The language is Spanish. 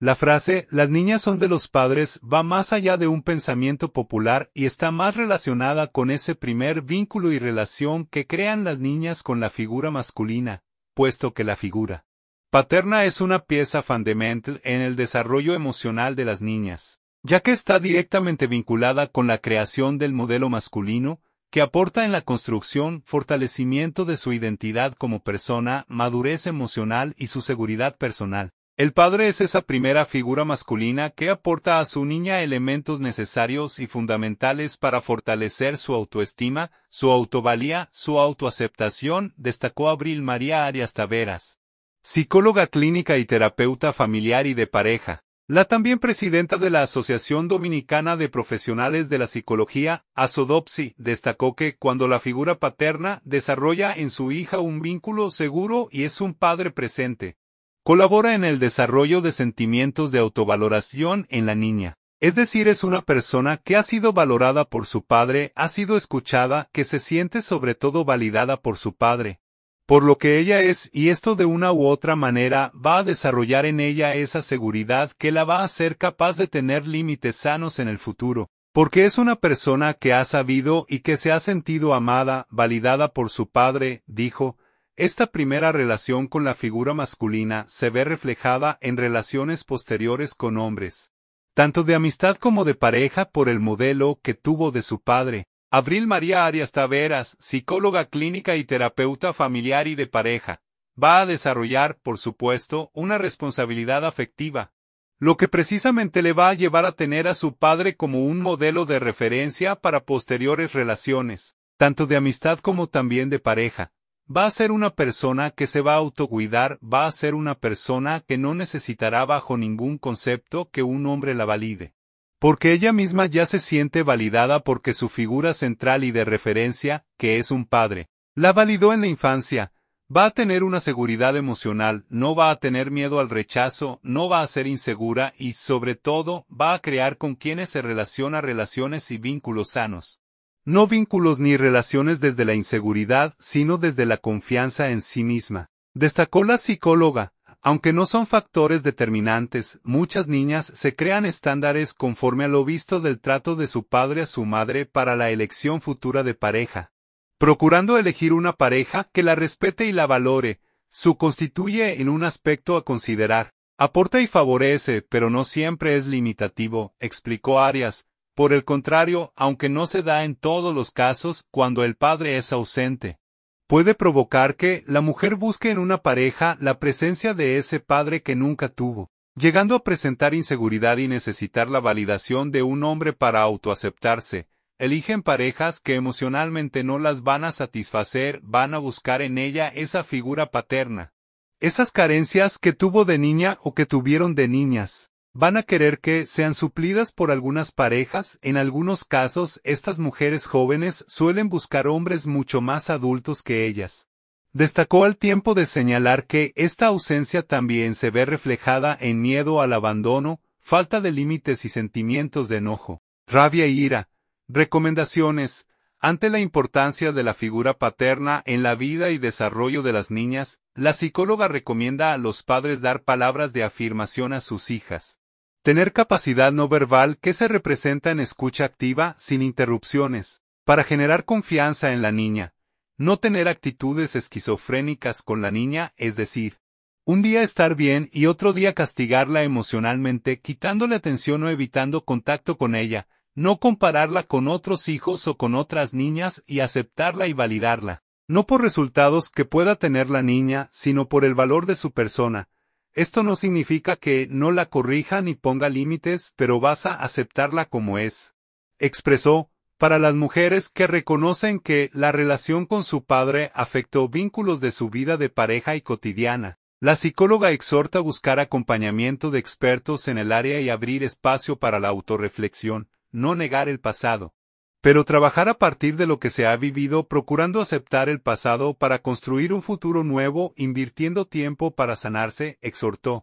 La frase, las niñas son de los padres, va más allá de un pensamiento popular y está más relacionada con ese primer vínculo y relación que crean las niñas con la figura masculina, puesto que la figura paterna es una pieza fundamental en el desarrollo emocional de las niñas, ya que está directamente vinculada con la creación del modelo masculino, que aporta en la construcción, fortalecimiento de su identidad como persona, madurez emocional y su seguridad personal. El padre es esa primera figura masculina que aporta a su niña elementos necesarios y fundamentales para fortalecer su autoestima, su autovalía, su autoaceptación, destacó Abril María Arias Taveras, psicóloga clínica y terapeuta familiar y de pareja. La también presidenta de la Asociación Dominicana de Profesionales de la Psicología, ASODOPSI, destacó que cuando la figura paterna desarrolla en su hija un vínculo seguro y es un padre presente, colabora en el desarrollo de sentimientos de autovaloración en la niña. Es decir, es una persona que ha sido valorada por su padre, ha sido escuchada, que se siente sobre todo validada por su padre, por lo que ella es, y esto de una u otra manera va a desarrollar en ella esa seguridad que la va a hacer capaz de tener límites sanos en el futuro, porque es una persona que ha sabido y que se ha sentido amada, validada por su padre, dijo. Esta primera relación con la figura masculina se ve reflejada en relaciones posteriores con hombres, tanto de amistad como de pareja por el modelo que tuvo de su padre. Abril María Arias Taveras, psicóloga clínica y terapeuta familiar y de pareja, va a desarrollar, por supuesto, una responsabilidad afectiva, lo que precisamente le va a llevar a tener a su padre como un modelo de referencia para posteriores relaciones, tanto de amistad como también de pareja. Va a ser una persona que se va a autocuidar, va a ser una persona que no necesitará bajo ningún concepto que un hombre la valide, porque ella misma ya se siente validada porque su figura central y de referencia, que es un padre, la validó en la infancia. Va a tener una seguridad emocional, no va a tener miedo al rechazo, no va a ser insegura y, sobre todo, va a crear con quienes se relaciona relaciones y vínculos sanos. No vínculos ni relaciones desde la inseguridad, sino desde la confianza en sí misma. Destacó la psicóloga, aunque no son factores determinantes, muchas niñas se crean estándares conforme a lo visto del trato de su padre a su madre para la elección futura de pareja, procurando elegir una pareja que la respete y la valore, su constituye en un aspecto a considerar. Aporta y favorece, pero no siempre es limitativo, explicó Arias. Por el contrario, aunque no se da en todos los casos, cuando el padre es ausente, puede provocar que la mujer busque en una pareja la presencia de ese padre que nunca tuvo, llegando a presentar inseguridad y necesitar la validación de un hombre para autoaceptarse. Eligen parejas que emocionalmente no las van a satisfacer, van a buscar en ella esa figura paterna, esas carencias que tuvo de niña o que tuvieron de niñas. Van a querer que sean suplidas por algunas parejas. En algunos casos, estas mujeres jóvenes suelen buscar hombres mucho más adultos que ellas. Destacó al tiempo de señalar que esta ausencia también se ve reflejada en miedo al abandono, falta de límites y sentimientos de enojo, rabia y ira. Recomendaciones. Ante la importancia de la figura paterna en la vida y desarrollo de las niñas, la psicóloga recomienda a los padres dar palabras de afirmación a sus hijas. Tener capacidad no verbal que se representa en escucha activa, sin interrupciones, para generar confianza en la niña. No tener actitudes esquizofrénicas con la niña, es decir, un día estar bien y otro día castigarla emocionalmente, quitándole atención o evitando contacto con ella. No compararla con otros hijos o con otras niñas y aceptarla y validarla. No por resultados que pueda tener la niña, sino por el valor de su persona. Esto no significa que no la corrija ni ponga límites, pero vas a aceptarla como es. Expresó, para las mujeres que reconocen que la relación con su padre afectó vínculos de su vida de pareja y cotidiana. La psicóloga exhorta a buscar acompañamiento de expertos en el área y abrir espacio para la autorreflexión, no negar el pasado, pero trabajar a partir de lo que se ha vivido, procurando aceptar el pasado para construir un futuro nuevo, invirtiendo tiempo para sanarse, exhortó.